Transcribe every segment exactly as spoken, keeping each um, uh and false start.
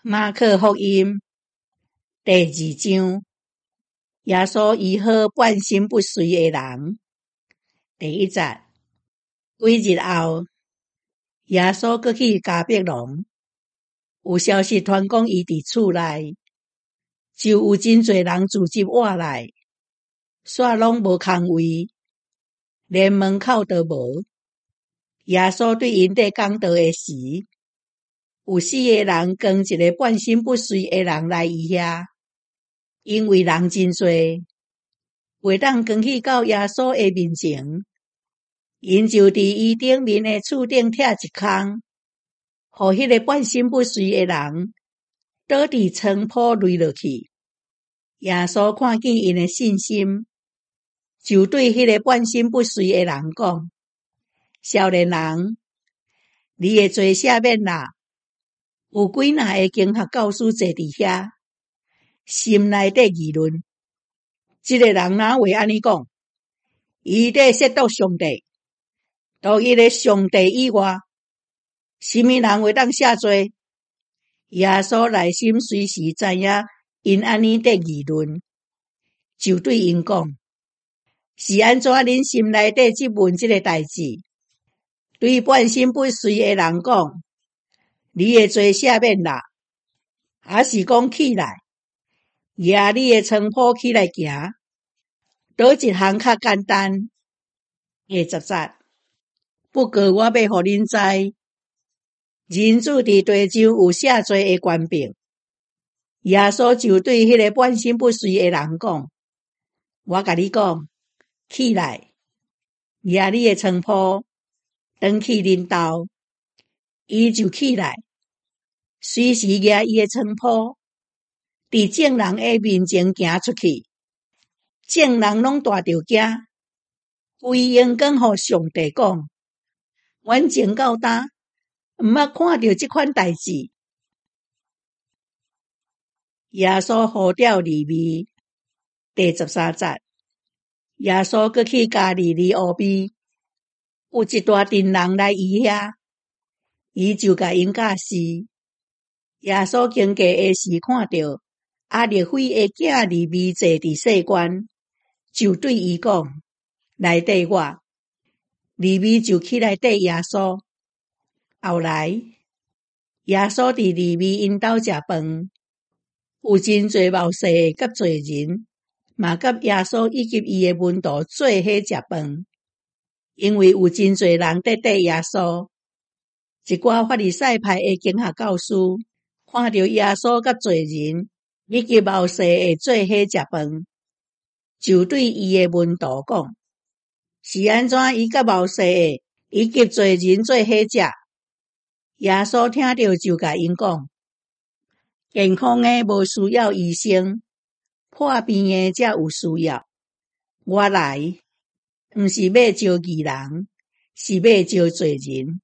马可福音第二章，耶稣医好半身不遂的人。第一节，几日后，耶稣搁去迦百农，有消息传讲伊伫厝内，就有真侪人聚集wat来，煞拢无空位，连门口都无。耶稣对因伫讲道的时，有四个人跟一个半身不遂的人来伊遐，因为人真多，袂当跟去到耶稣的面前，因就伫伊顶面的厝顶拆一空，互迄个半身不遂的人倒伫床铺累落去。耶稣看见因的信心，就对迄个半身不遂的人讲：少年人，你的罪赦免啦。有几若个经学教师坐伫遐，心内底议论，这个人哪会安尼讲？伊在亵渎上帝，独一个上帝以外，什么人会当赦罪？耶稣内心随时知影因安尼在议论，就对因讲：是安怎恁心内底质问这个代志？对半身不遂的人讲：你的罪赦免啦，还是讲起来，举你的床铺起来行，倒一项较简单？第十节，不过我要互恁知，人子伫地上有赦罪的权柄。耶稣就对迄个半身不遂的人讲：我甲你讲，起来，举你的床铺，转去恁兜。伊就起来，随时举伊的床铺，伫众人的面前行出去。众人拢大着惊，规英讲互上帝讲：阮前到呾毋捌看到即款代志。耶稣呼召利未，第十三节，耶稣搁去加利利乌边，有一大群人来伊遐，伊就甲因教示。耶稣经过的时看到亚利斐的囝利未坐伫细关，就对伊讲：来缀我。利未就起来缀耶稣。后来，耶稣伫利未因兜食饭，有真侪冒失甲侪人，嘛甲耶稣以及伊的门徒做伙食饭，因为有真侪人在缀耶稣。一寡法利赛派的经学教师看到耶稣甲侪人以及冒失的做伙食饭，就对伊的门徒讲：是安怎伊甲冒失的以及侪人做伙食？耶稣听到就甲因讲：健康的无需要医生，破病的才有需要。我来，毋是要招义人，是要招罪人。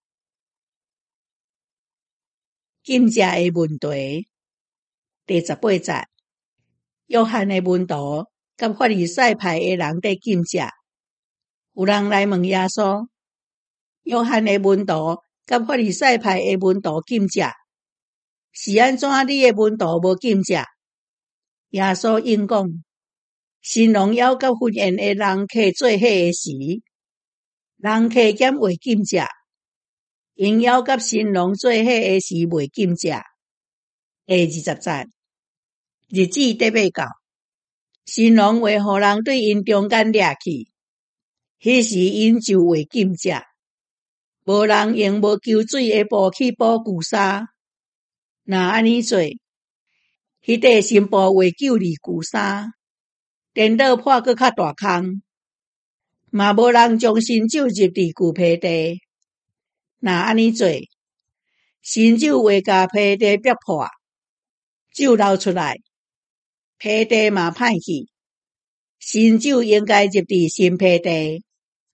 禁食的问题，第十八节，约翰的门徒甲法利赛派的人在禁食，有人来问耶稣：约翰的门徒甲法利赛派的门徒禁食，是安怎你的门徒无禁食？耶稣应讲：新郎要甲婚宴的人客做伙的时，人客减会禁食；因要甲新郎做伙的时袂禁食。第二十节，日子得要到，新郎会互人对因中间掠去，迄时因就会禁食。无人用无求水的布去补旧衫，若安尼做，迄块新布会救你旧衫，颠倒破搁较大空，嘛无人将新酒入伫旧被地。若安尼做，新酒会甲被地逼破，酒流出来，被地嘛歹去，新酒应该入伫新被地。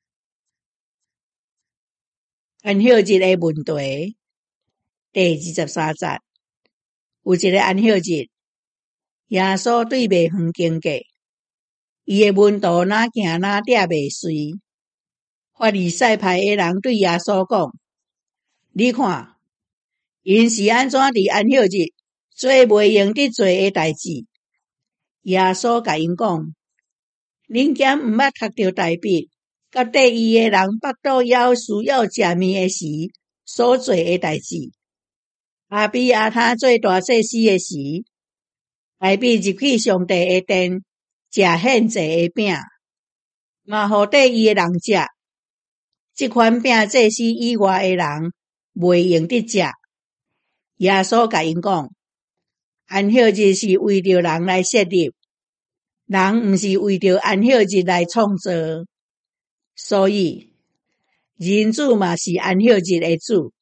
安息日的问题，第二十三节，有一个安息日，耶稣对卖园经过，伊的门徒哪行哪掠袂随。法利赛派的人对耶稣讲：你看，因是安怎伫安息日做袂用得做诶代志。耶稣甲因讲，恁咸毋捌读着大笔，甲第二个人腹肚枵需要食面诶时所做诶代志。阿比亚他做大祭司诶时，大笔入去上帝诶殿，食献祭诶饼，嘛互第二个人食。即款饼祭司以外诶人袂用得食。耶稣甲因讲，安息日是为着人来设立，人毋是为着安息日来创造，所以人子嘛是安息日诶主。